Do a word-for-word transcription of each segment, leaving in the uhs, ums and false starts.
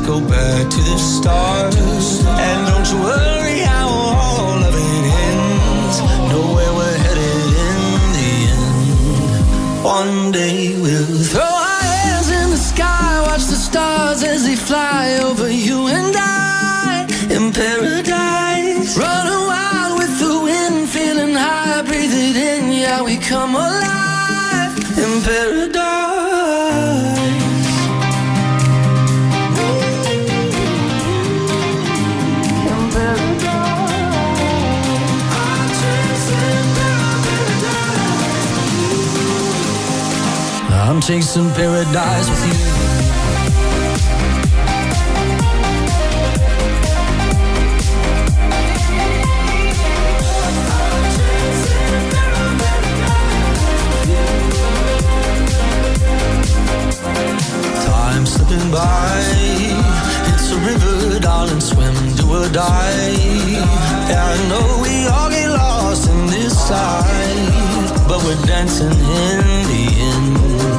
go back to the start. And don't you worry how all of it ends. Know where we're headed in the end. One day we'll throw our hands in the sky, watch the stars as they fly over you and I in paradise. Running wild with the wind, feeling high, breathe it in, yeah, we come alive in paradise. I'm chasing paradise with you. Time slipping by. It's a river, darling, swim, do or die. Yeah, I know we all get lost in this life, but we're dancing in the end.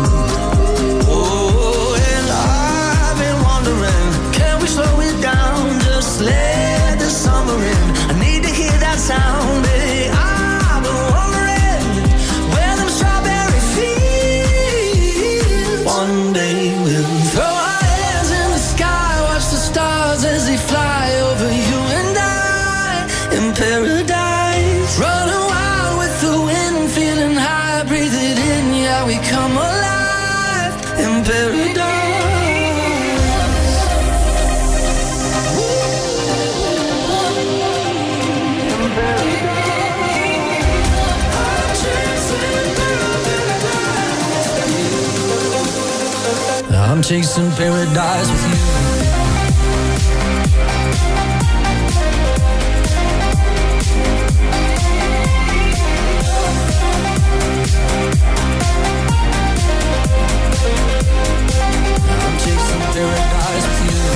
Slow it down, just let the summer in. I need to hear that sound, baby. I've been wondering where them strawberry fields. One day we'll throw our hands in the sky, watch the stars as they fly over you and I in paradise. Running wild with the wind, feeling high, breathe it in, yeah, we come alive in paradise. I'm chasing paradise with you. I'm chasing paradise with you.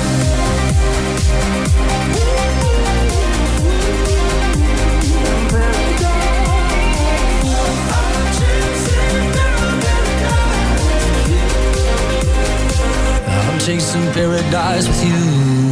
Chasing paradise with you.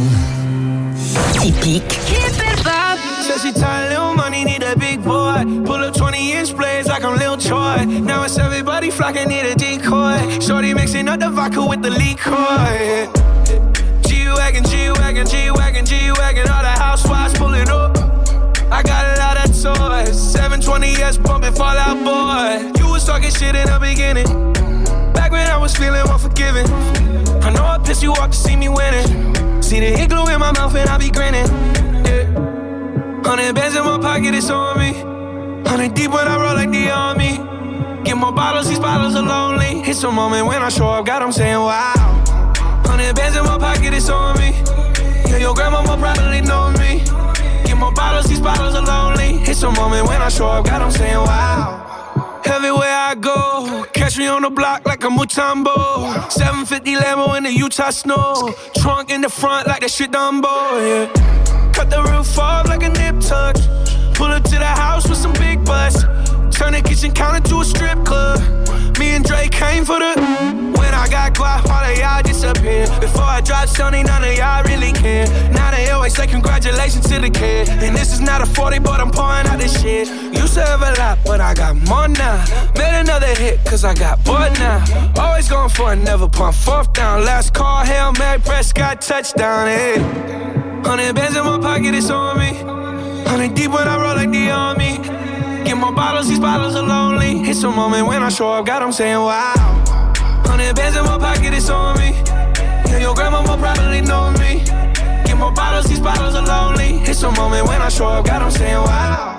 Typique. Keep it up. Said she tired, little money, need a big boy. Pull up twenty inch blades like I'm Lil Troy. Now it's everybody flocking, need a decoy. Shorty mixing up the vodka with the liquor. G-Wagon, G-Wagon, G-Wagon, G-Wagon. All the housewives pulling up. I got a lot of toys. seven twenty S bumping Fall Out Boy. You was talking shit in the beginning. Back when I was feeling unforgiving. I know I pissed you off to see me winning. See the igloo in my mouth and I be grinning. Yeah. Hundred bands in my pocket, it's on me. Hundred deep when I roll like the army. Get more bottles, these bottles are lonely. It's a moment when I show up, God, I'm saying wow. Hundred bands in my pocket, it's on me. Yeah, your grandma will probably know me. Get more bottles, these bottles are lonely. It's a moment when I show up, God, I'm saying wow. Everywhere I go, catch me on the block like a Mutombo. seven fifty Lambo in the Utah snow. Trunk in the front like that shit Dumbo, yeah. Cut the roof off like a nip tuck. Pull up to the house with some big butts. Turn the kitchen counter to a strip club. Me and Drake came for the. When I got guap, all of y'all disappear. Before I drop Sony, none of y'all really care. Now they always say congratulations to the kid. And this is not a forty, but I'm pouring out this shit. Used to have a lot, but I got more now. Made another hit, cause I got bored now. Always going for it, never pump fourth down. Last call, Hail Mary, Prescott, touchdown, hey. Hundred bands in my pocket, it's on me. Hundred deep when I roll like the army. Get more bottles, these bottles are lonely. It's a moment when I show up, God, I'm saying wow. Hundred bands in my pocket, it's on me. Yeah, your grandma will probably know me. Get more bottles, these bottles are lonely. It's a moment when I show up, God, I'm saying wow.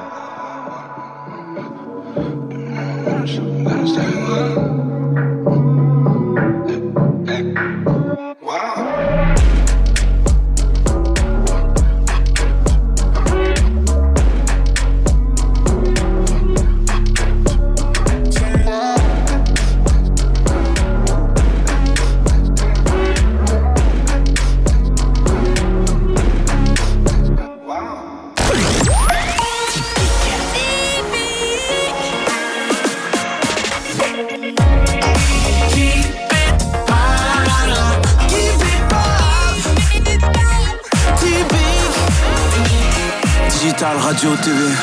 Radio T V.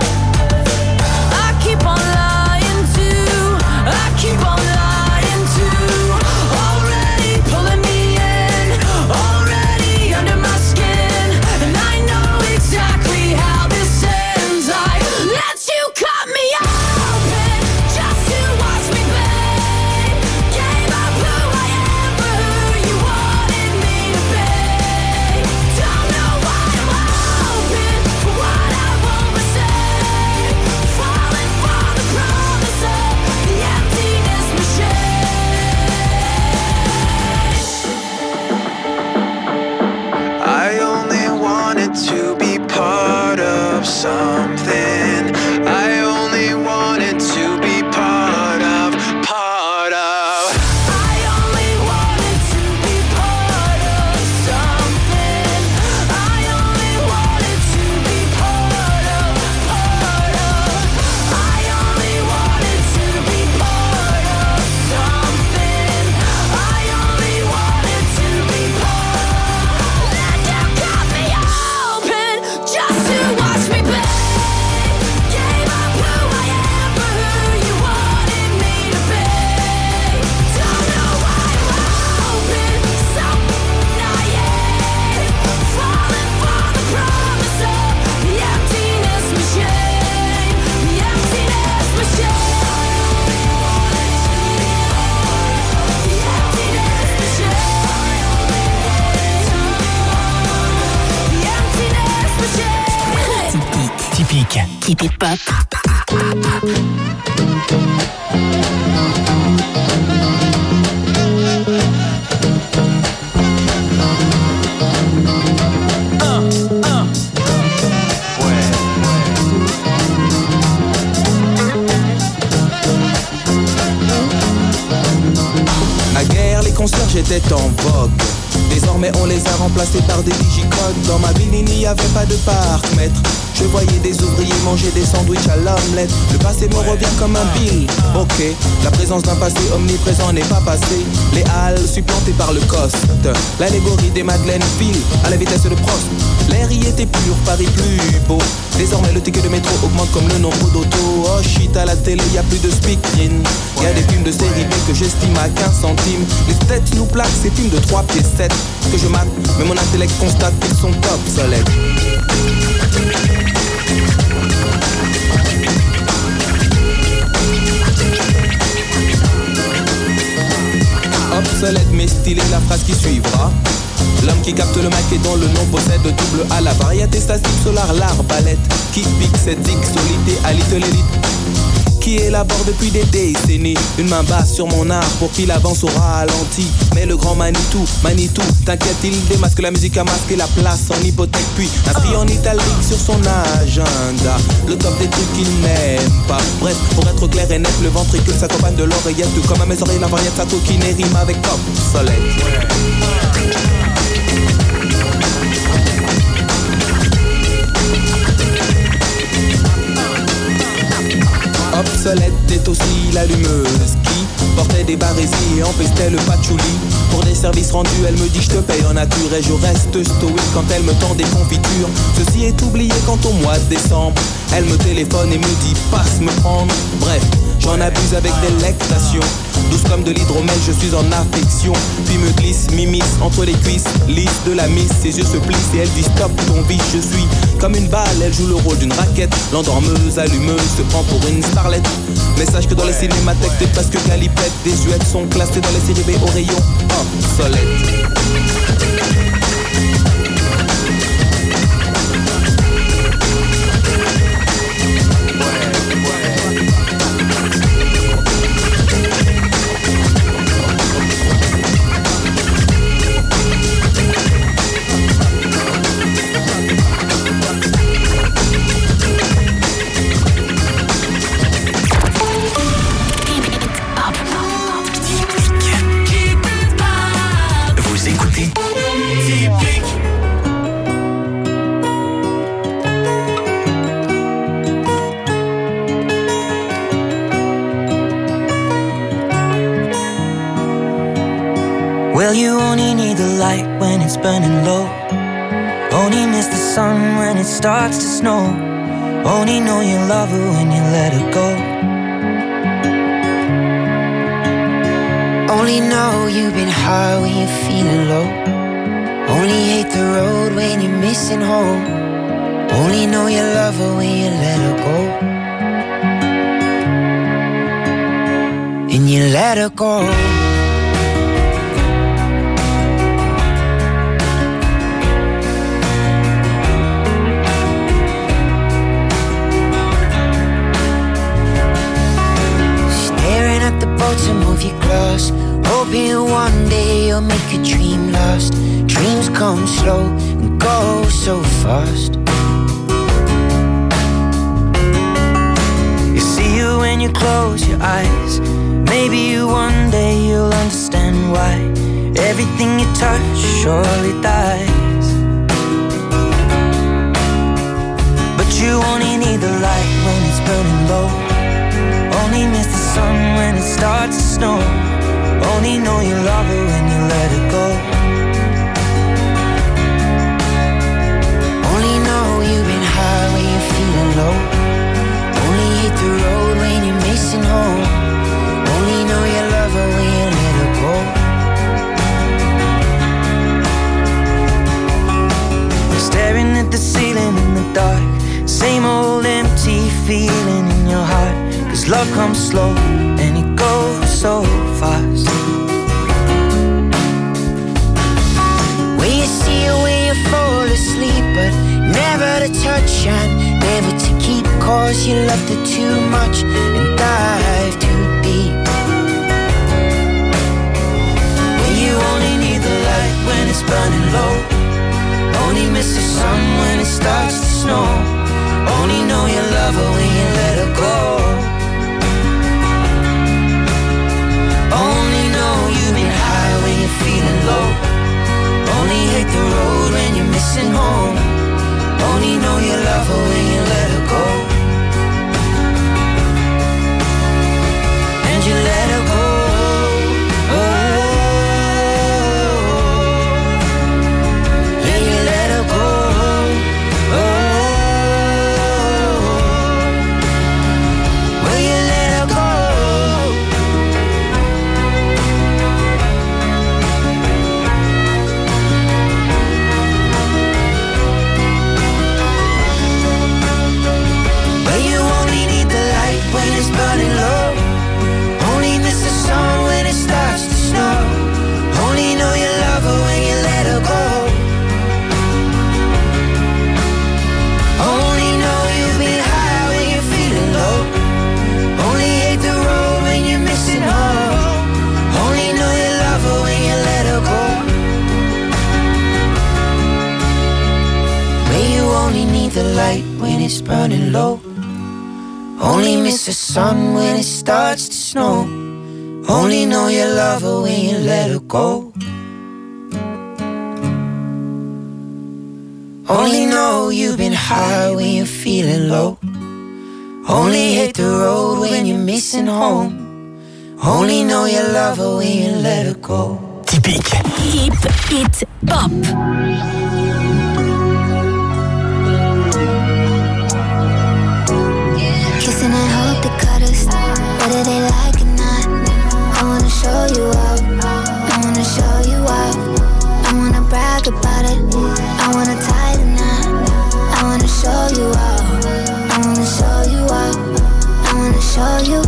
Keep on lying to Typique. Keep it pop. Concierge était en vogue. Désormais on les a remplacés par des digicodes. Dans ma ville il n'y avait pas de parc-mètre. Je voyais des ouvriers manger des sandwichs à l'omelette. Le passé me revient comme un bill. Ok, la présence d'un passé omniprésent n'est pas passé. Les halles supplantées par le coste. L'allégorie des Madeleines file à la vitesse de Prost. L'air y était pur, Paris plus beau. Désormais le ticket de métro augmente comme le nombre d'autos. Oh shit, à la télé y a plus de speakerine. Y a des films de série B que j'estime à quinze centimes. Les têtes nous plaquent ces films de trois pieds sept que je mate, mais mon intellect constate qu'ils sont obsolètes. Obsolète mais stylé, la phrase qui suivra. L'homme qui capte le mic et dont le nom possède double A. La variété statique solar, l'arbalète qui pique cette zig solité à little elite qui élabore depuis des décennies une main basse sur mon art pour qu'il avance au ralenti. Mais le grand Manitou, Manitou, t'inquiète, il démasque la musique à masquer la place en hypothèque. Puis inscrit en italique sur son agenda le top des trucs qu'il n'aime pas. Bref, pour être clair et net, le ventricule s'accompagne de l'oreillette. Tout comme à mes oreilles, la variette, sa coquine rime avec obsolète. Obsolète est aussi l'allumeuse qui portait des barésies et empestait le patchouli. Pour des services rendus, elle me dit je te paye en nature et je reste stoïque quand elle me tend des confitures. Ceci est oublié quand au mois de décembre, elle me téléphone et me dit passe me prendre. Bref, j'en abuse avec délectation. Douce comme de l'hydromel, je suis en affection. Puis me glisse, m'immisce entre les cuisses, lisse de la miss. Ses yeux se plissent et elle dit stop ton vice. Je suis comme une balle, elle joue le rôle d'une raquette. L'endormeuse, allumeuse, se prend pour une starlette. Mais sache que dans les cinémathèques, t'es presque calipette. Des duets sont classés dans les séries B au rayon obsolète. Well, you only need the light when it's burning low. Only miss the sun when it starts to snow. Only know you love her when you let her go. Only know you've been high when you're feeling low. Only hate the road when you're missing home. Only know you love her when you let her go. And you let her go. To move your glass, hoping one day you'll make a dream last. Dreams come slow and go so fast. You see you when you close your eyes. Maybe you one day you'll understand why everything you touch surely dies. But you only need the light when it's burning low. Only miss the sun when it starts to snow. Only know you love her when you let her go. Only know you've been high when you're feeling low. Only hate the road when you're missing home. Only know you love her when you let her go. Staring at the ceiling in the dark. Same old empty feeling in your heart. Cause love comes slow and it goes so fast. When you see her when you fall asleep, but never to touch and never to keep. course you loved it too much and dive too deep. When you only need the light when it's burning low, only miss the sun when it starts to snow, only know you love her when you let her go. Only know you've been high when you're feeling low, only hate the road when you're missing home, only know you love her when you let her go. And you let her go. Oh, yeah, you let her go. Oh, well, you let her go. Well, you only need the light when it's burning low, only miss the sun when it starts to snow, only know you love her when you let her go. Only know you've been high when you're feeling low, only hate the road when you're missing home, only know you love her when you let her go. Well, you only need the light when it's burning low, only miss the sun when it starts to snow, only know you love her when you let her go. Only know you've been high when you're feeling low, only hate the road when you're missing home, only know you love her when you let her go. Typique. Hip Hit Pop. Kissing and hope they cut us, whether they like it or not. I wanna show you up, I wanna show you up, I wanna brag about it, I wanna tie the knot, I wanna show you up, I wanna show you up, I wanna show you.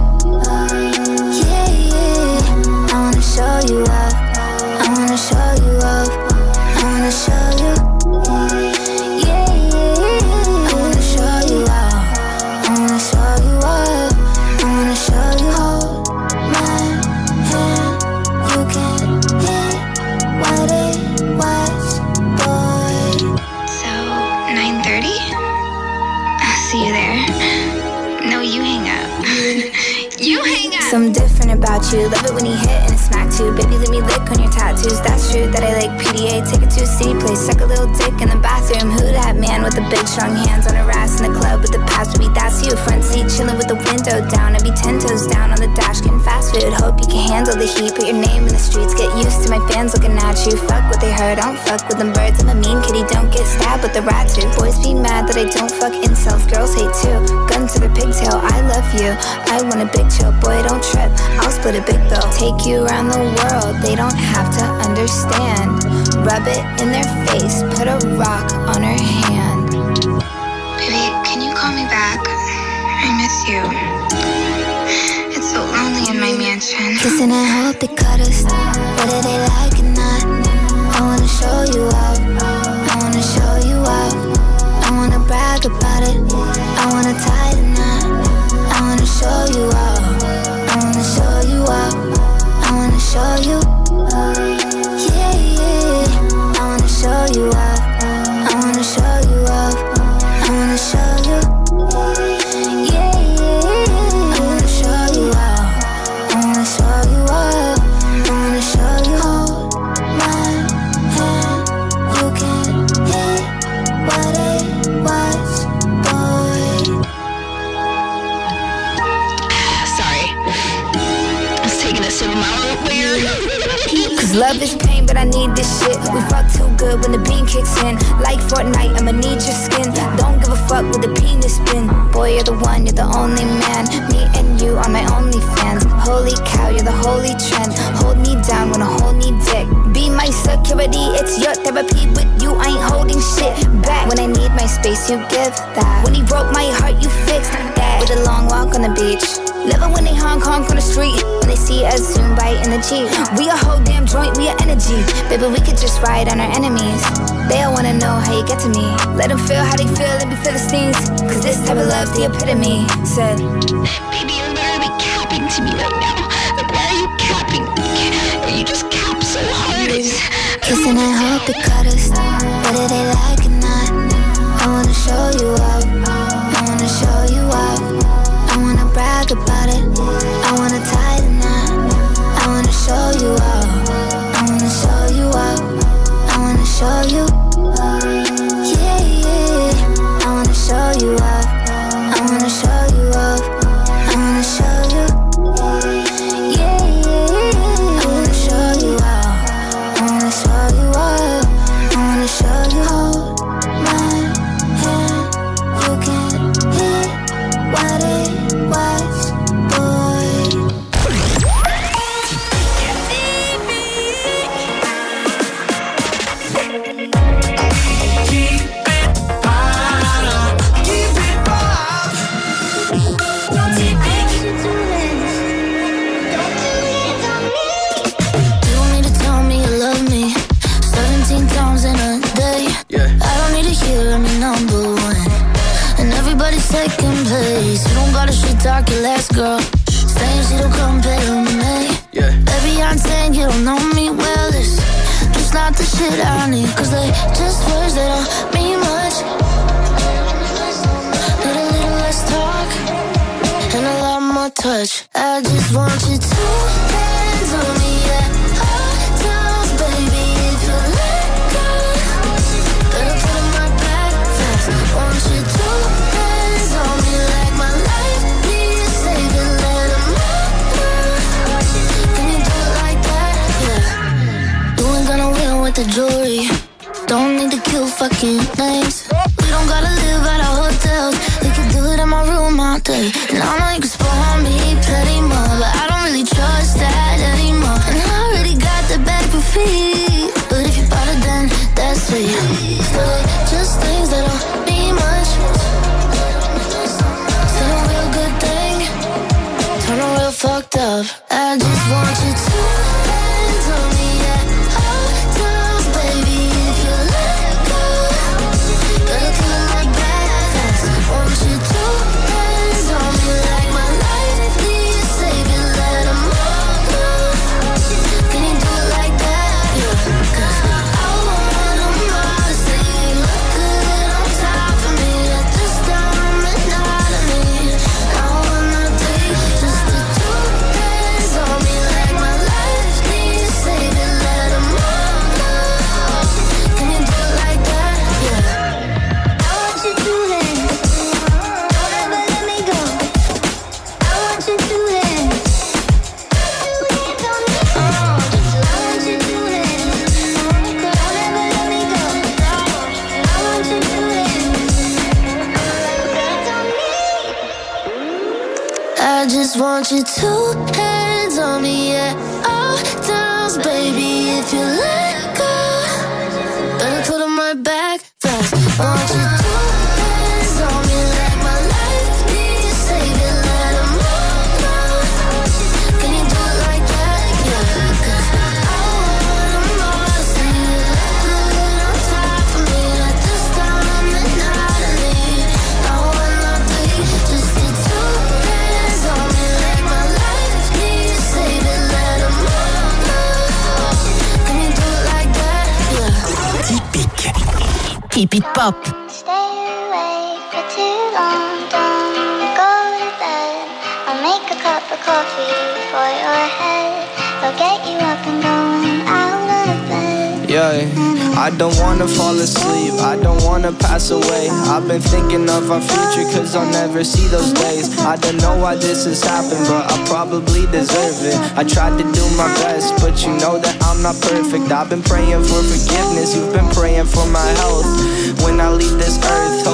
Yeah, yeah, I wanna show you up, I wanna show you up, I wanna show you. Yeah, yeah, I wanna show you up, I wanna show you up, I wanna show you. Hold my hand, you can hit what it was, boy. So, nine thirty? I'll see you there. No, you hang up. You hang up. Something different about you, love it when you hit and it's smack too. Baby, let me lick on your tattoos, that's true that I like P D A. Take it to a city place, suck a little dick in the bathroom. Who that man with the big strong hands on her ass in the club with the past? Baby, that's you. Front seat chilling with the window down, I be ten toes down on the dash getting fast food. Hope you can handle the heat, put your name in the streets, get used to my fans looking at you. Fuck what they heard, I don't fuck with them birds. I'm a mean kitty, don't get stabbed with the rat too. Boys be mad that I don't fuck incels, girls hate too. Gun to the pigtail, I love you, I want a big chill, boy don't trip, I'll split a big bill. Take you around the world, they don't have to understand. Rub it in their face, put a rock on her hand. Baby, can you call me back? I miss you. It's so lonely in my mansion. Kissing and hope they cut us, whether they like it or not. I wanna show you up, I wanna show you up, I wanna brag about it, I wanna tie the knot, I wanna show you up, I wanna show you up, I wanna show you. Yeah, yeah, I wanna show you up, I wanna show you up, I wanna show you. Yeah, yeah, I wanna show you up, I wanna show you up, I wanna show you. Hold my hand, you can hit what it was, boy. Sorry. I was taking a sip of my root beer. Cause love is pain, but I need this shit. We fuck too good when the beam kicks in. Like Fortnite, I'ma need your skin. Don't give a fuck with the penis spin. Boy, you're the one, you're the only man. Me and you are my only fans. Holy cow, you're the holy trend. Hold me down, wanna hold me dick. Be my security, it's your therapy. With you, I ain't holding shit back. When I need my space, you give that. When he broke my heart, you fixed that. With a long walk on on the beach. Love it when they Hong Kong on the street. When they see us soon bite in the Jeep. We a whole damn joint, we a energy. Baby, we could just ride on our enemies. They all wanna know how you get to me. Let them feel how they feel and be Philistines. Cause this type of love's the epitome. Said, baby, you're literally capping to me right now. Like, why are you capping me? You just cap so hard. Kissing and hope it cut us. Whether they like it or not. I wanna show you up. I wanna show you up. I wanna brag about it. I wanna tie the knot. I wanna show you up. I wanna show you up. I wanna show you. Yeah, yeah. I wanna show you up. I wanna show you up. I wanna show you. Yeah, yeah. I wanna show you up. I wanna show you up. I wanna show you. Hold my hand. You can hear what it was, boy. You don't need to tell me you love me seventeen times in a day. Yeah. I don't need to hear I'm your number one and everybody's second place. You don't gotta shit talk your last girl, saying she don't compare to me. Yeah. Baby, I'm saying you don't know me well. It's just not the shit I need. Cause they just words that don't mean much. Need a little less talk and a lot more touch. I just want you to hands on me at all times, baby. If you let go, better put on my back fast. Want you to hands on me like my life needs saving. Let 'em know. Can you do it like that? Yeah. You ain't gonna win with the jewelry. Don't need to kill fucking names. We don't gotta live at our hotels. We can do it in my room all day. And I know you can spoil me plenty more, but I don't really trust that anymore. And I already got the bag for free. But if you bought it, then that's sweet. So like, just things that don't mean much. Said a real good thing, turn a real fucked up. I just want you to hands on me at all times, baby. If you let go, better put it like that fast. Want you to hands on me like my life needs saving. Let 'em know. Can you do it like that? Yeah. Cause I want 'em all to say you look good on top of me at this time and not of me. I wanna take just the two hands on me like my life needs saving. Let 'em know. Can you do it like that? Yeah. I want you to hands. Don't ever let me go. I want you to hands. Oh, I want you to hands. Don't ever let me go. I want you to hands. I just want you to hands on me at all times, baby. If you let go, better put 'em right back fast. Want you to hands on me like my life needs saving. Let 'em know. Can you do it like that? Yeah. Cause I want 'em all to see you look good on top of me at this time and not of me. I wanna be just the two hands on me like my life needs saving. Let 'em know. Can you do it like that? Yeah. Typique. Keep it pop. Stay awake for too long, don't go to bed. I'll make a cup of coffee for your head. I'll get you up and going out of bed. Yeah, I don't wanna fall asleep, I don't wanna pass away. I've been thinking of our future cause I'll never see those days. I don't know why this has happened, but I probably deserve it. I tried to do my best, but you know that I'm not perfect. I've been praying for forgiveness, you've been praying for my health. When I leave this earth, hoping you'll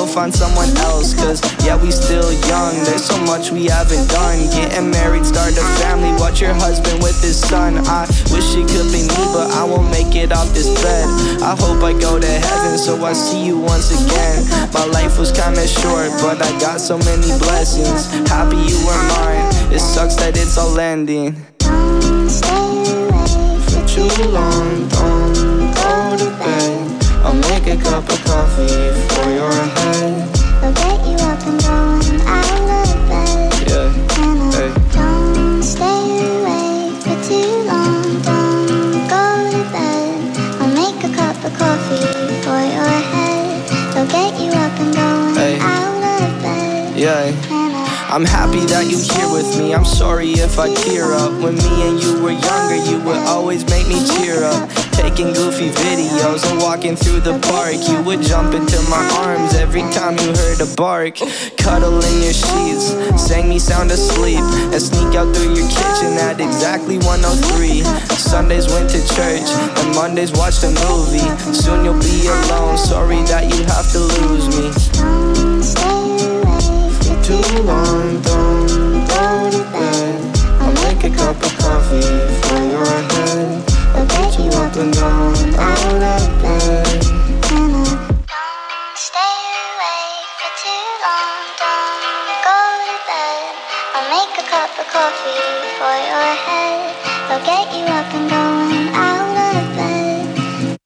go find someone else. Cause yeah, we still young, there's so much we haven't done. Getting married, start a family, watch your husband with his son. I wish it could be me, but I won't make it off this bed. I hope I go to heaven, so I see you once again. My life was kinda short, but I got so many blessings. Happy you were mine, it sucks that it's all ending. Don't stay away For too long, don't go to bed. I'll make a cup of coffee for your head. I'll get you up and going out of bed. Yeah, And I hey. don't stay away for too long. Don't go to bed. I'll make a cup of coffee for your head. I'll get you up and going Hey. out of bed. Yeah. I'm happy that you here with me. I'm sorry if I tear up. When me and you were younger, you would always make me cheer up. Taking goofy videos and walking through the park. You would jump into my arms every time you heard a bark. Cuddle in your sheets, sang me sound asleep, and sneak out through your kitchen at exactly one oh three. Sundays went to church, and Mondays watched a movie. Soon you'll be alone, sorry that you have to lose me. Don't stay away for Too long, don't go to bed. I'll make a cup of coffee for your head. I'll get you up and going out of bed. And I don't stay away for too long. Don't go to bed. I'll make a cup of coffee for your head. I'll get you up and going out of bed.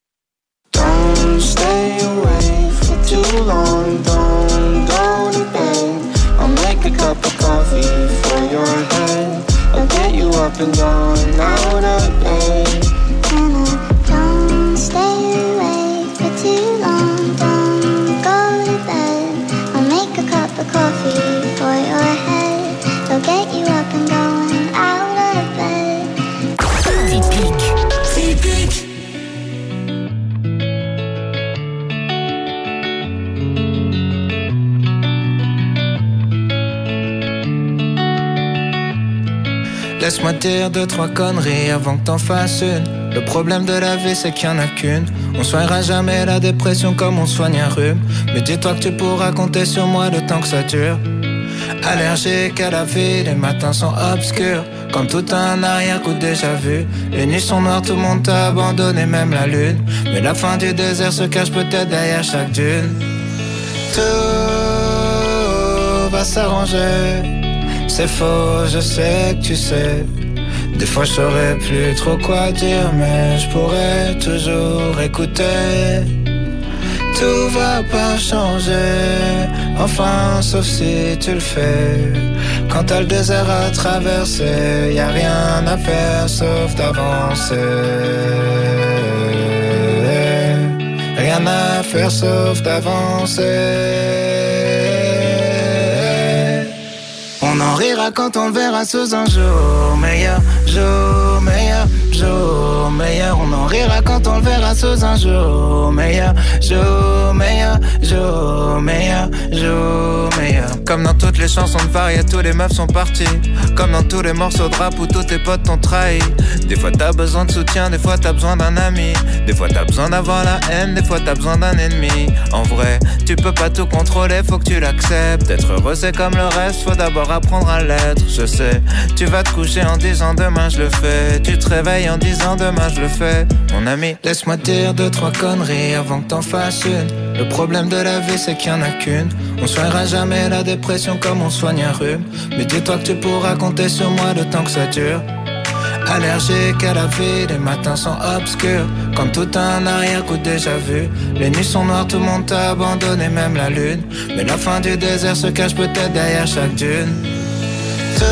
Don't stay away for too long, don't go to bed. I'll make a cup of coffee for your head. I'll get you up and going out of bed. And I don't stay away for too long. Don't go to bed. I'll make a cup of coffee for your head. I'll get you up and going out of bed. Typique. Typique. Laisse-moi dire deux, trois conneries avant que t'en fasses une. Le problème de la vie c'est qu'il y en a qu'une. On soignera jamais la dépression comme on soigne un rhume. Mais dis-toi que tu pourras compter sur moi le temps que ça dure. Allergique à la vie, les matins sont obscurs. Comme tout un arrière-coup déjà vu. Les nuits sont noires, tout le monde t'a abandonné, même la lune. Mais la fin du désert se cache peut-être derrière chaque dune. Tout va s'arranger. C'est faux, je sais que tu sais. Des fois je saurais plus trop quoi dire, mais je pourrais toujours écouter. Tout va pas changer, enfin sauf si tu le fais. Quand t'as le désert à traverser, y a rien à faire sauf d'avancer. Rien à faire sauf d'avancer. On en rira quand on le verra sous un jour meilleur, jour meilleur, jour meilleur. On en rira quand on le verra sous un jour meilleur, jour meilleur, jour meilleur, jour meilleur. Comme dans toutes les chansons de Faria, tous les meufs sont partis. Comme dans tous les morceaux de rap où tous tes potes t'ont trahi. Des fois t'as besoin de soutien, des fois t'as besoin d'un ami. Des fois t'as besoin d'avoir la haine, des fois t'as besoin d'un ennemi. En vrai, tu peux pas tout contrôler, faut que tu l'acceptes. Être heureux c'est comme le reste, faut d'abord apprendre à l'être. Je sais, tu vas te coucher en disant demain je le fais. Tu te réveilles en disant demain je le fais. Mon ami, laisse-moi dire deux, trois conneries avant que t'en fasses une. Le problème de la vie c'est qu'il y en a qu'une. On soignera jamais la dépression comme on soigne un rhume. Mais dis-toi que tu pourras compter sur moi le temps que ça dure. Allergique à la vie, les matins sont obscurs. Comme tout un arrière-coup déjà vu. Les nuits sont noires, tout le monde t'a abandonné, même la lune. Mais la fin du désert se cache peut-être derrière chaque dune. Tout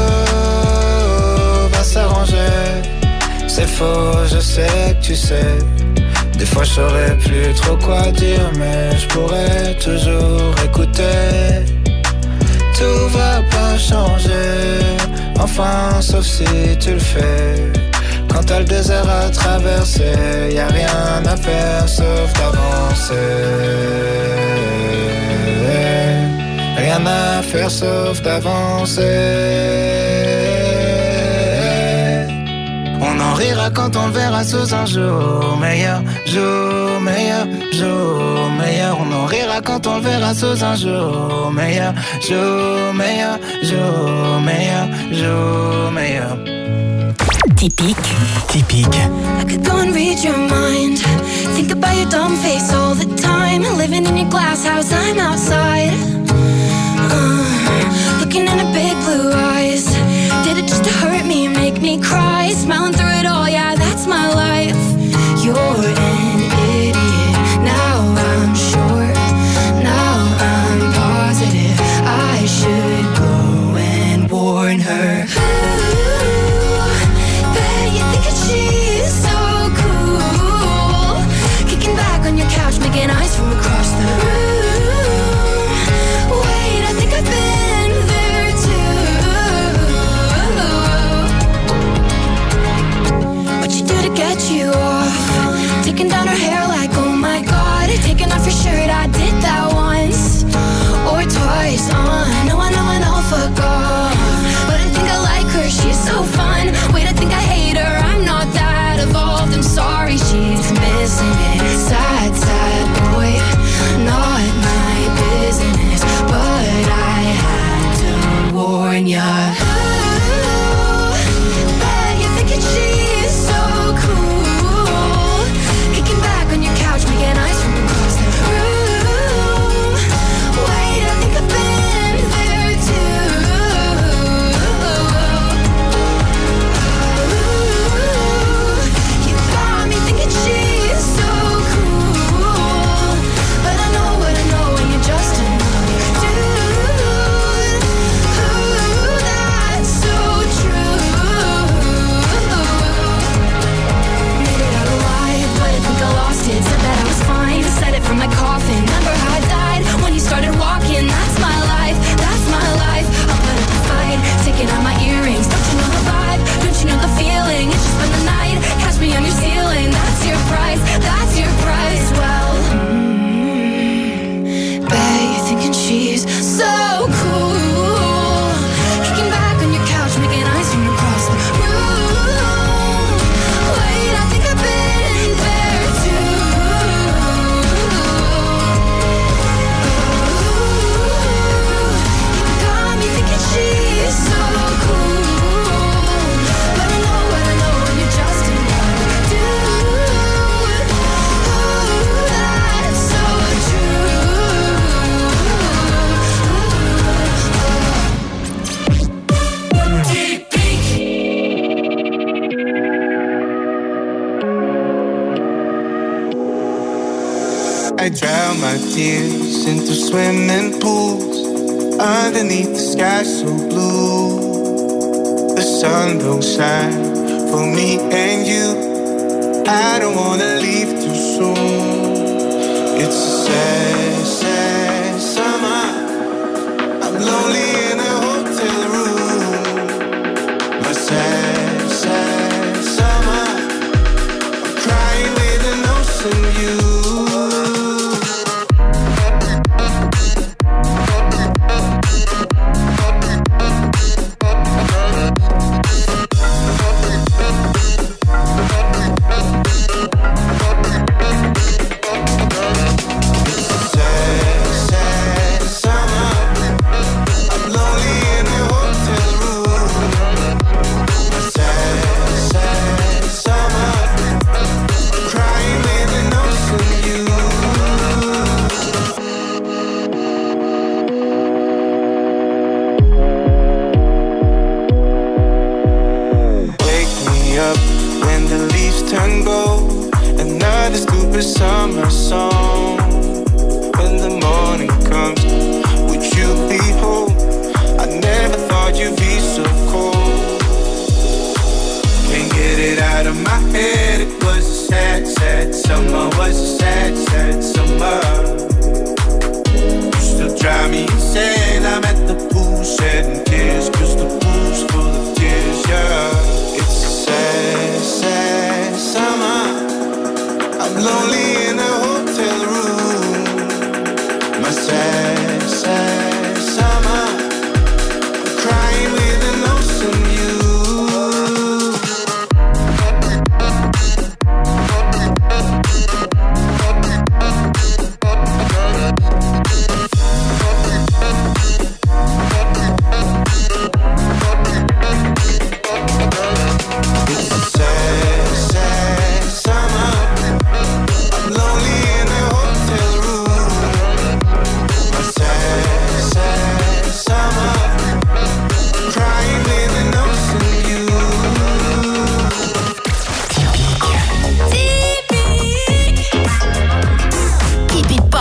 va s'arranger. C'est faux, je sais que tu sais. Des fois je saurais plus trop quoi dire, mais je pourrais toujours écouter. Tout va pas changer, enfin sauf si tu le fais. Quand t'as le désert à traverser, y a rien à faire sauf d'avancer. Rien à faire sauf d'avancer. On en rira quand on le verra sous un jour meilleur, jour meilleur, jour meilleur. On en rira quand on le verra sous un jour meilleur. Jour meilleur, jour meilleur, jour meilleur. Typique. Typique. I could go and read your mind. Think about your dumb face all the time. Living in your glass house, I'm outside. Uh, looking in her big blue eyes. Did it just to hurt me, make me cry? Smiling through it all, yeah, that's my life. You're an idiot. Now I'm sure. Now I'm positive. I should go and warn her. She's so cool. Kicking back on your couch, making eyes from across the room. Wait, I think I've been there too. What you do to get you off? Taking down her hair like, oh my god. Taking off your shirt, I did that once or twice. Uh, no, I know, I know, fuck off. But I think I like her, she's so fun. Wait, I think I hate her, I'm not that evolved. I'm sorry, she's missing it. Sad, sad boy, not my business. But I had to warn ya. Ooh, bet you're thinking she's so cool. Kicking back on your couch, making eyes from across the room. Wait, I think I've been there too. From my coffin, remember how I died when you started walking? That's my life, that's my life. I'll put up a fight, taking out my earrings. Don't you know the vibe? Don't you know the feeling? It's just been the night, catch me on your ceiling. That's your price, that's your price. Well, mm, bet you're thinking she's so cool. Kicking back on your couch, making eyes from across the room. Wait, I think I've been there too. She's so cool, but I know what I know, and you're just in love, dude. Ooh, that's so true. I drown my tears into swimming pools. Underneath the sky so blue, the sun don't shine for me and you. I don't wanna leave too soon. It's a sad, sad summer. I'm lonely in a hotel room. My sad, sad summer. I'm crying with an ocean view.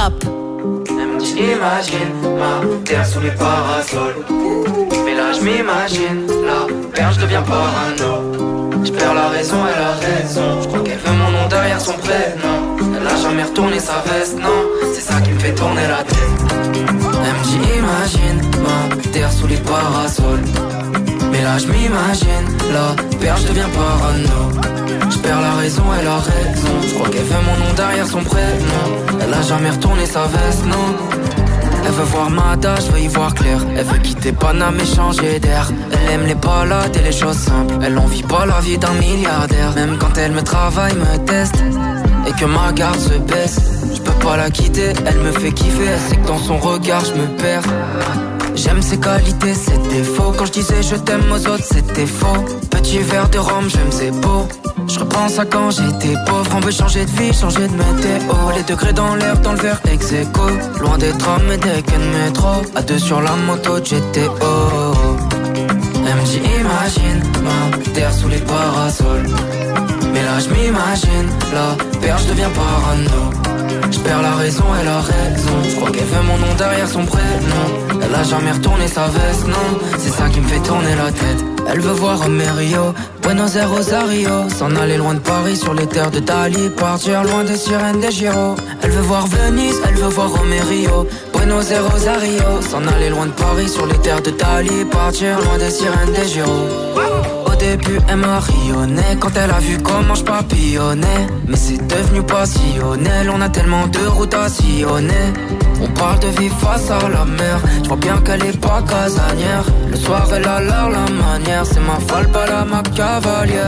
Hip-hop. Elle me dit imagine ma terre sous les parasols. Mais là je m'imagine la perche devient parano. Je perds la raison, elle a raison. Je crois qu'elle veut mon nom derrière son prénom. Elle a jamais retourné sa veste, non. C'est ça qui me fait tourner la tête. Elle me dit imagine ma terre sous les parasols. Mais là je m'imagine la perche devient parano. Je perds la raison, elle a raison. Je crois qu'elle veut mon nom derrière son prénom. Elle a jamais retourné sa veste, non. Elle veut voir Mada, je veux y voir clair. Elle veut quitter Paname et changer d'air. Elle aime les balades et les choses simples. Elle en vit pas la vie d'un milliardaire. Même quand elle me travaille, me teste et que ma garde se baisse, je peux pas la quitter, elle me fait kiffer. Elle sait que dans son regard je me perds. J'aime ses qualités, ses défauts. Quand je disais je t'aime aux autres, c'était faux. Petit verre de rhum, j'aime ses beaux. Je repense à quand j'étais pauvre. On veut changer de vie, changer de météo. Les degrés dans l'air, dans le verre ex aequo. Loin des trams et des quais de métro. À deux sur la moto de G T O. Elle me dit imagine ma terre sous les parasols. Mais là je m'imagine la perche devient parano. Je perds la raison, elle a raison. Je crois qu'elle veut mon nom derrière son prénom. Elle a jamais retourné sa veste, non. C'est ça qui me fait tourner la tête. Elle veut voir Romerio, Buenos Aires, Rosario. S'en aller loin de Paris sur les terres de Dali. Partir loin des sirènes des Giro. Elle veut voir Venise, elle veut voir Romerio, Buenos Aires, Rosario. S'en aller loin de Paris sur les terres de Dali. Partir loin des sirènes des Giro. Au début elle m'a rayonné quand elle a vu comment je papillonnais. Mais c'est devenu passionnel, on a tellement de routes à sillonner. On parle de vivre face à la mer. Je vois bien qu'elle est pas casanière. Le soir elle a l'air la manière. C'est ma folle, pas la ma cavalière.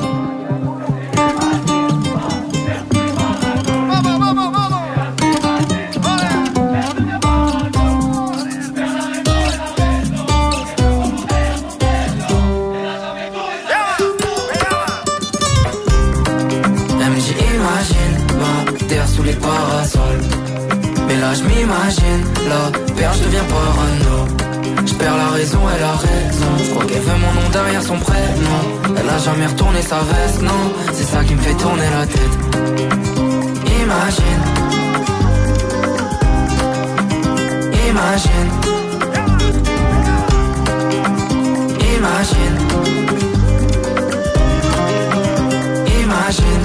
Sous les parasols. Mais là je m'imagine la perche devient parano. Je perds la raison, elle a raison. Je crois qu'elle veut mon nom derrière son prénom. Elle a jamais retourné sa veste, non. C'est ça qui me fait tourner la tête. Imagine. Imagine. Imagine. Imagine.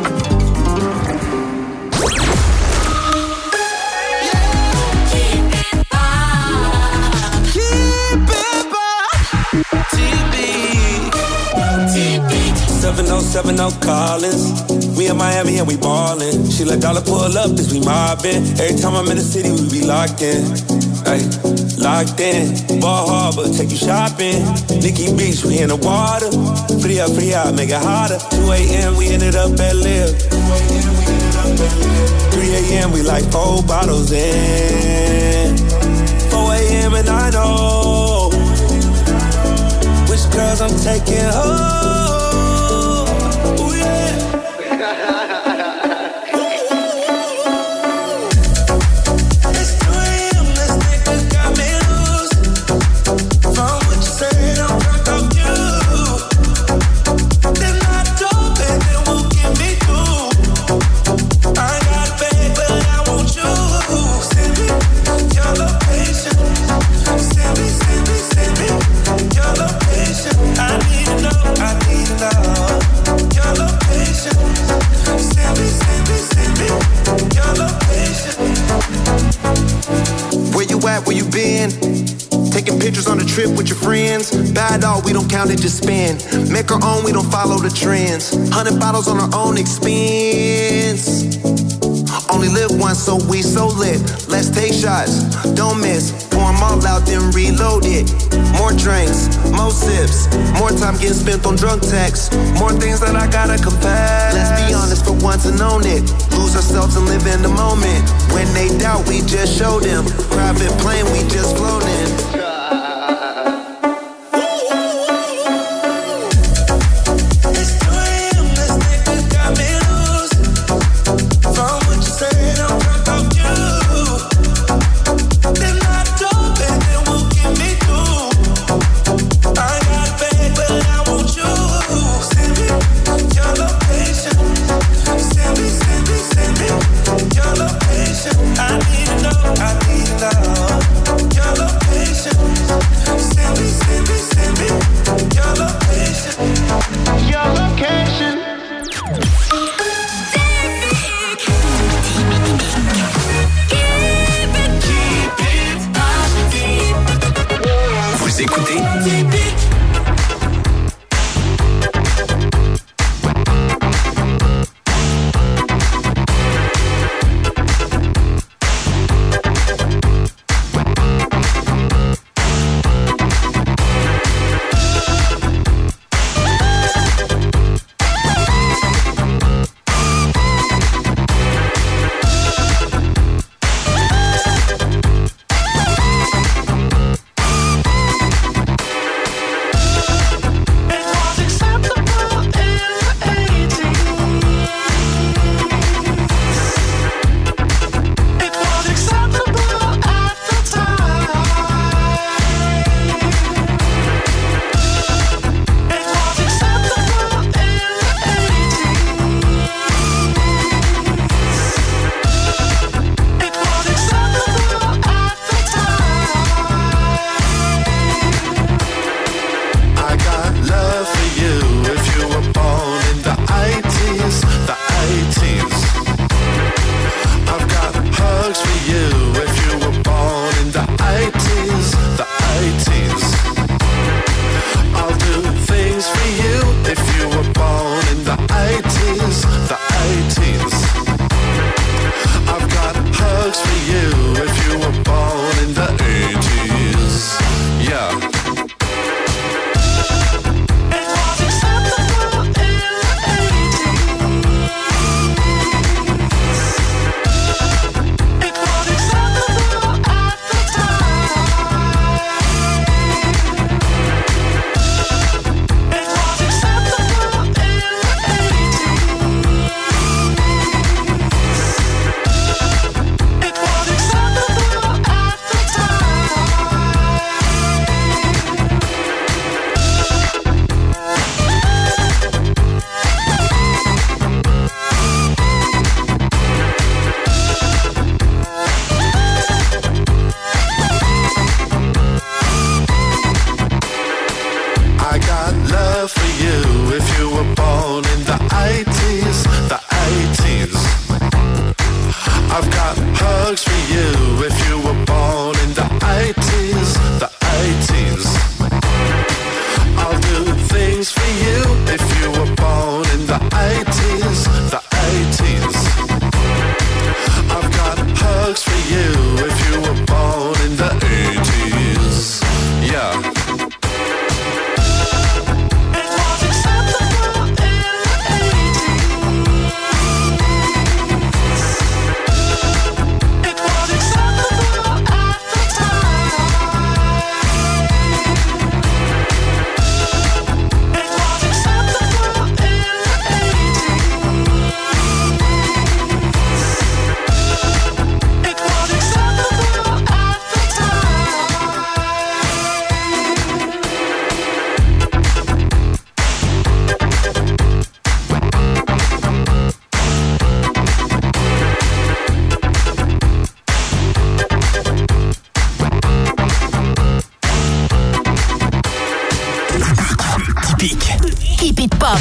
seven oh seven oh Collins. We in Miami and we ballin'. She let Dollar pull up, cause we mobbin'. Every time I'm in the city, we be locked in. Ay, locked in. Ball Harbor, take you shopping. Nikki Beach, we in the water. Free up, free out, make it hotter. two a.m. we ended up at Live. three a.m. we like four bottles in. four a.m. and I know which girls I'm taking home. Where you been? Taking pictures on the trip with your friends. Bad dog, we don't count it, just spend. Make our own, we don't follow the trends. Hundred bottles on our own expense. Only live once, so we so lit. Let's take shots, don't miss. Pour them all out, then reload it. More drinks, more sips. More time getting spent on drunk texts. More things that I gotta confess. Let's be honest for once and own it. Lose ourselves and live in the moment. When they doubt, we just show them. Private plane, we just float in. I hugs for you if you were born in the eighties, the eighties. I'll do things for you if you were born in the eighties, the eighties. I've got hugs for you if you were born in the eighties. Yeah. Keep it pop.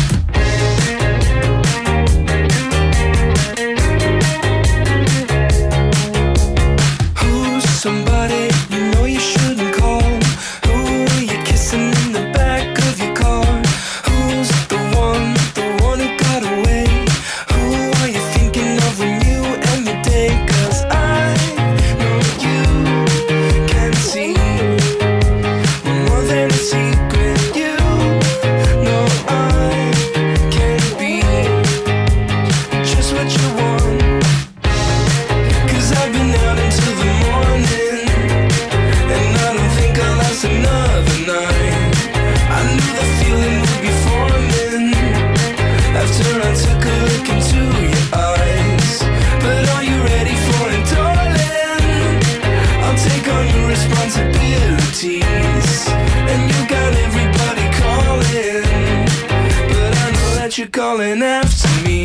Who's somebody you know you shouldn't call? Who are you kissing in the back of your car? Who's the one, the one who got away? Who are you thinking of when you end the day? Cause I know you can see we're more than a secret. You know I can be just what you want. Cause I've been out until the morning, and I don't think I'll last another night. I knew the feeling would be forming after I took a look into your eyes. But are you ready for it, darling? I'll take on your responsibilities, and you got everybody calling, but I know that you're calling after me.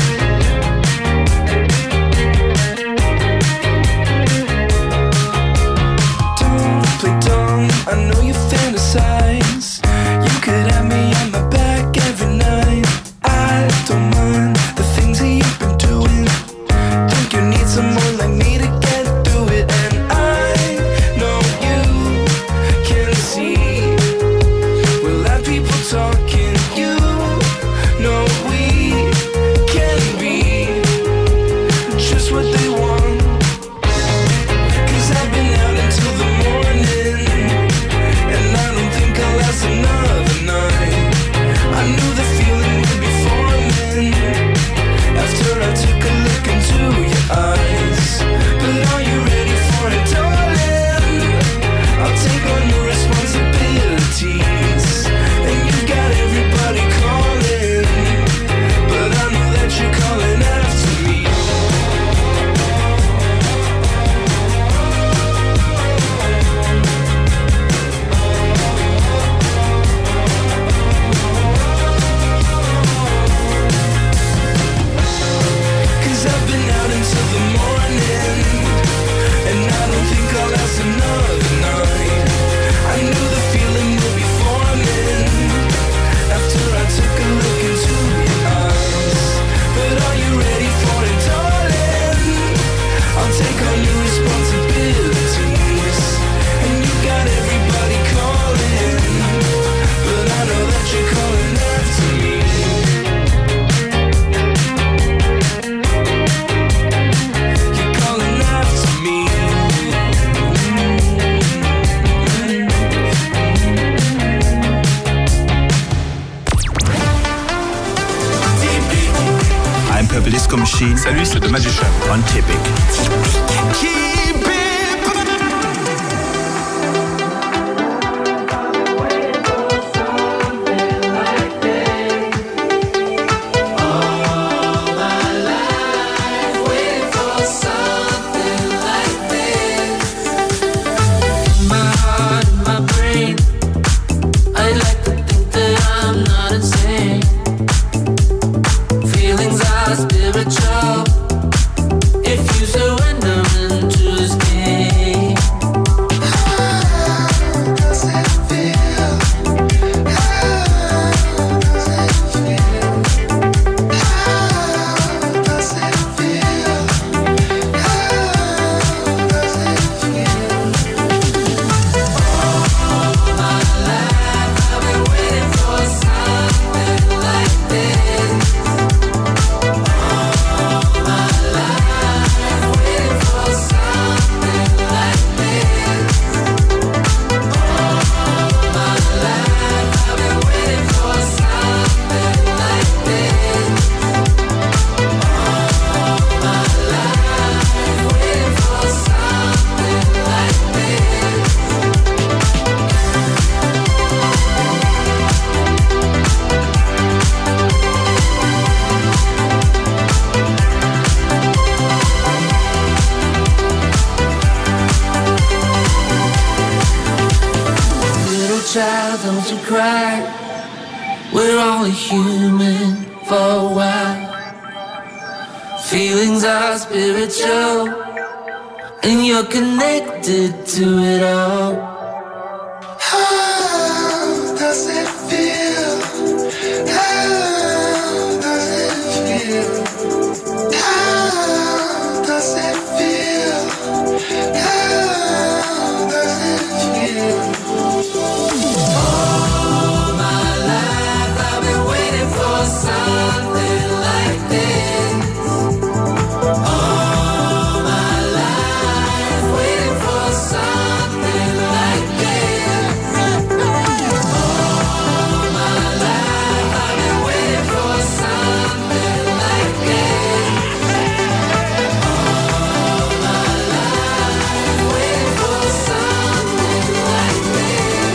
Don't play dumb, I know you fantasize. You could have me on my back every night. I don't mind the things that you've been doing. Think you need someone like me to get through it. And I know you can see we'll have people talking. You know we can be just what they want. Cause I've been out until the morning, and I don't think I'll last another night. I knew the feeling would be forming after I took a look into your eyes. But are you ready for it, darling? I'll take on your responsibilities, and you've got everybody calling, but I know that you're calling after me. Cause I've been out until the morning, and I don't think I'll last another night. I knew the feeling would be forming after I took a look into your eyes. But are you ready for it, darling? I'll take on your responsibilities, and you got everybody calling, but I know that you're calling after me. You're calling after me. I'm Purple Disco Machine. Salut, c'est The Magician. On Typic. Keep it Feelings are spiritual. If you surrender into this cry. We're only human for a while. Feelings are spiritual, and you're connected to it all. How does it feel? How does it feel? How does it feel? How does it feel? All my life I've been waiting for something like this. All my life waiting for something like this. All my life I've been waiting for something like this. All my life waiting for something like this.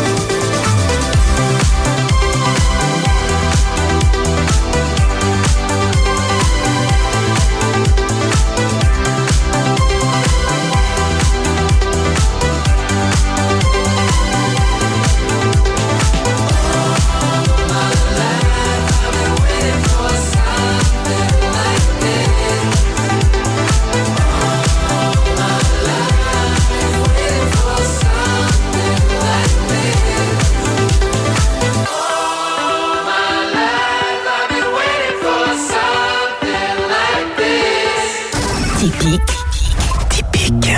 Typique, typique.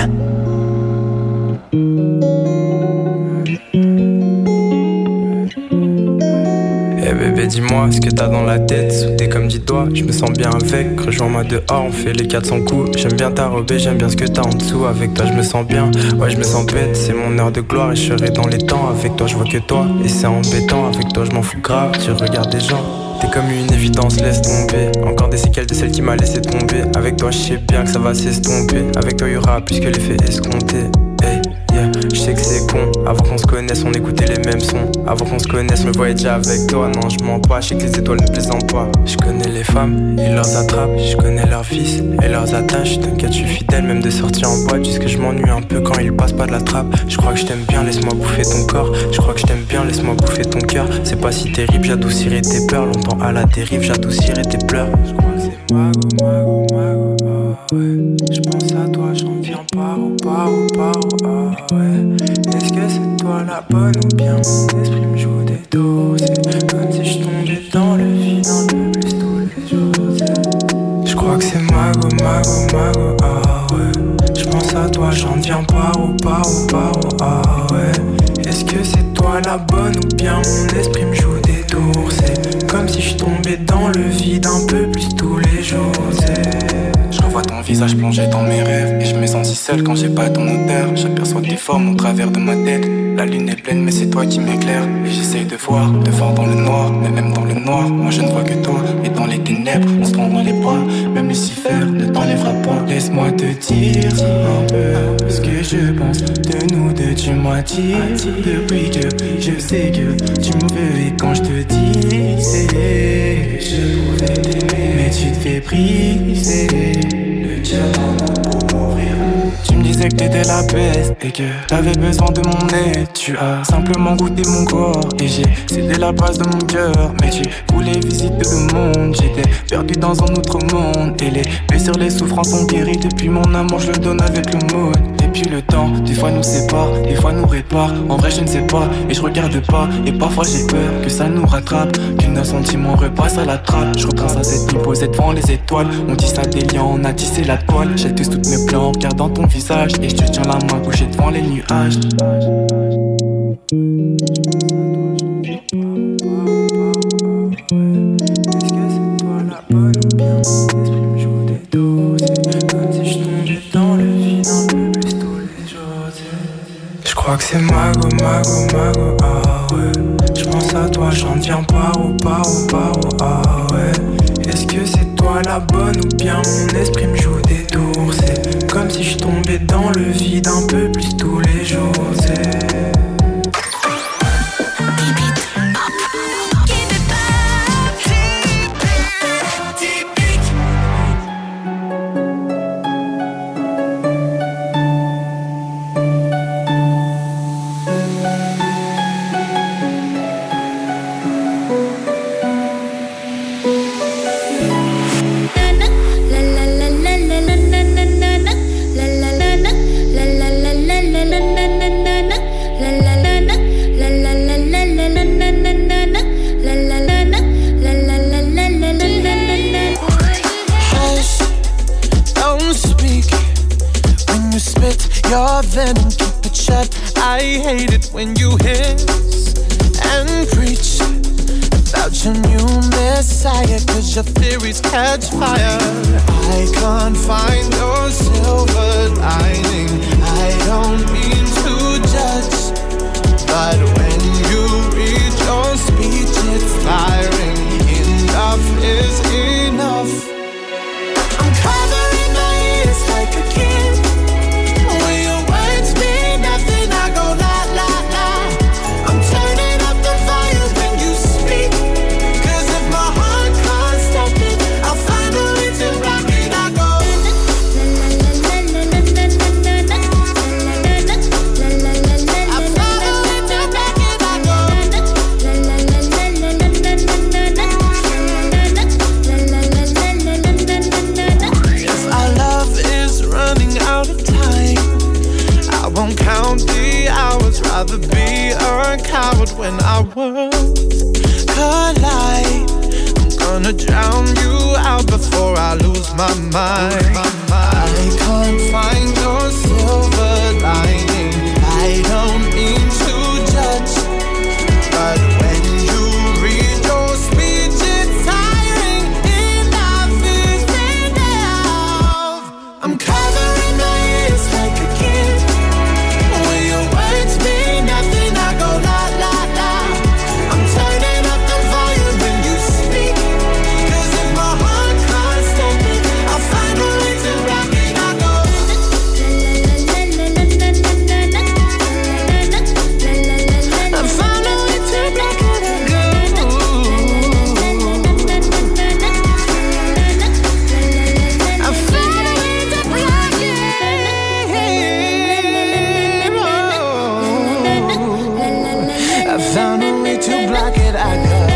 Eh bébé dis-moi ce que t'as dans la tête. Soudé comme dis-toi, je me sens bien avec. Rejoins-moi dehors, on fait les quatre cents coups. J'aime bien ta robe et j'aime bien ce que t'as en dessous. Avec toi je me sens bien, ouais je me sens bête. C'est mon heure de gloire et je serai dans les temps. Avec toi je vois que toi et c'est embêtant. Avec toi je m'en fous grave, tu regardes des gens. T'es comme une évidence, laisse tomber. Encore des séquelles de celle qui m'a laissé tomber. Avec toi je sais bien que ça va s'estomper. Avec toi y'aura plus que l'effet escompté. Hey, yeah, je sais que c'est con. Avant qu'on se connaisse on écoutait les mêmes sons. Avant qu'on se connaisse je me voyais déjà avec toi. Non je mens pas, je sais que les étoiles ne plaisantent pas. Je connais les femmes, ils leurs attrapent. Je connais leurs vices et leurs attaches. T'inquiète je suis fidèle même de sortir en boîte. Jusque je m'ennuie un peu quand ils passent pas de la trappe. Je crois que je t'aime bien, laisse-moi bouffer ton corps. Je crois que je t'aime bien, laisse-moi bouffer ton cœur. C'est pas si terrible, j'adoucirai tes peurs. Longtemps à la dérive, j'adoucirai tes pleurs. Je crois que c'est mago, mago, mago, ah ouais. Je pense à toi, j'en viens par où, par où, par où, ah ouais. Est-ce que c'est toi la bonne ou bien mon esprit me joue des dos? C'est comme si je tombais dans le vide un peu plus tous les jours. Je crois que c'est mago, mago, mago, ah ouais. Je pense à toi, j'en viens par où, par où, par où, ah ouais. Est-ce que c'est toi la bonne ou bien mon esprit me joue des tours? C'est comme si je tombais dans le vide un peu plus tous les jours. Je revois ton visage plongé dans mes rêves et je me sens si seul quand j'ai pas ton odeur. J'aperçois tes formes au travers de ma tête. La lune est pleine mais c'est toi qui m'éclaire. Et j'essaye de voir, de voir dans le noir. Mais même dans le noir, moi je ne vois que toi. Et dans les ténèbres, on se prend dans les bras. Même Lucifer ne t'enlèvera pas. Laisse-moi te dire un peu ce que je pense de nous deux. Tu m'as dit depuis que je sais que tu me veux. Et quand je te dis c'est je pouvais t'aimer mais tu te fais briser. Le diamant pour mourir. Tu me disais que t'étais la peste et que t'avais besoin de mon aide. Tu as simplement goûté mon corps et j'ai cédé la base de mon cœur. Mais tu voulais visiter le monde. J'étais perdu dans un autre monde et les blessures, les souffrances sont guéries. Depuis mon amour je le donne avec le mode. Et puis le temps, des fois nous sépare, des fois nous répare. En vrai je ne sais pas et je regarde pas. Et parfois j'ai peur que ça nous rattrape, que nos sentiments repassent à la trappe. Je repense à cette nuit posée devant les étoiles. On tisse des liens, on a tissé la toile. J'ai tous toutes mes plans en regardant ton visage. Et je te tiens la main couchée devant les nuages. Je crois que c'est mago, mago, mago, ah ouais. Je pense à toi, j'en viens par où, par où, par où, ah ouais. Est-ce que c'est toi la bonne ou bien mon esprit me joue des tours? C'est comme si je tombais dans le vide un peu plus tous les jours, c'est... speak, when you spit your venom, keep it shut. I hate it when you hiss and preach about your new messiah, cause your theories catch fire. I can't find your silver lining. I don't mean to judge, but when you read your speech, it's firing. Enough is enough. I'm covering my ears like a kid. When your words mean nothing, I go la la la. I'm turning up the volume when you speak, cause if my heart can't stop it, I'll find a way to rock it. I go count the hours, rather be a coward when our worlds collide. I'm gonna drown you out before I lose my mind. I can't find your silver lining. I don't mean to judge, but when you read your speech, it's tiring. Enough is enough. I'm covering my ears like a kid. Words mean nothing, I go la la la. I'm turning up the volume when you speak, cause if my heart can't stop it, I'll find a way to rock it. I go I found a way to rock it. I go I found a way to rock it. I found a way to block it, I go.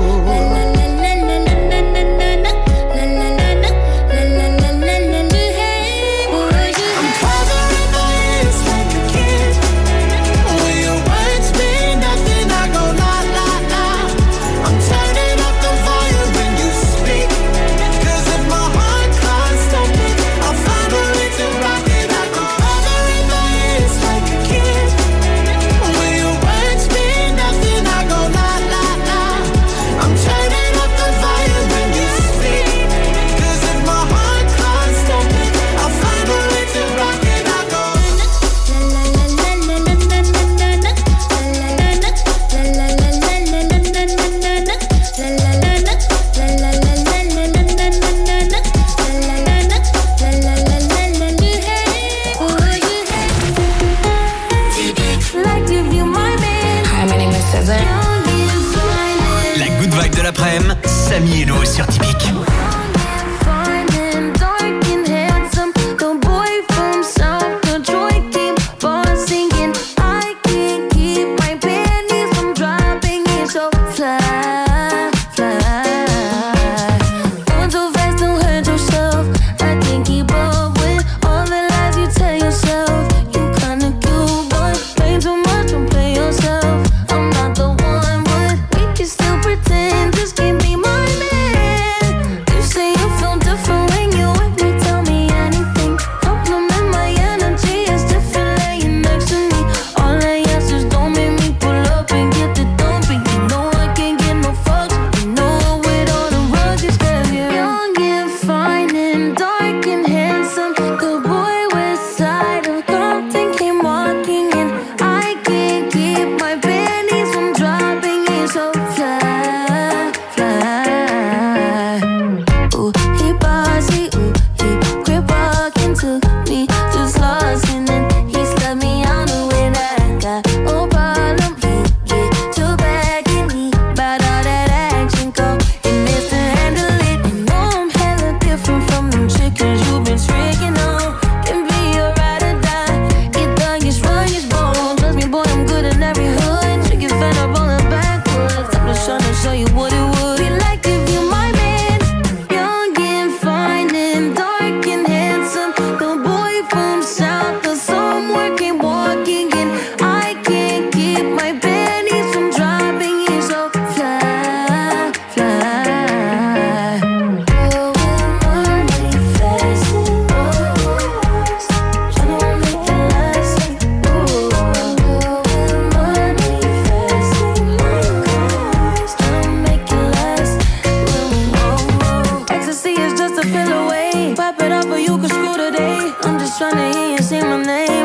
I'm covering my ears like a kid. When your words mean nothing, I go la la la. I'm turning up the volume when you speak, cause if my heart can't stop it, I'll find a way to rock it. I go covering my ears like a kid. When your words mean nothing, I go la la la. I'm turning up the volume when you speak, cause if my heart can't stop it, I'll find a way to rock it. I go Hi, my name is César. La good vibe de l'après-midi, Samy et Lou sur Typique. Just give me my man. You say you feel tryna hear you say my name.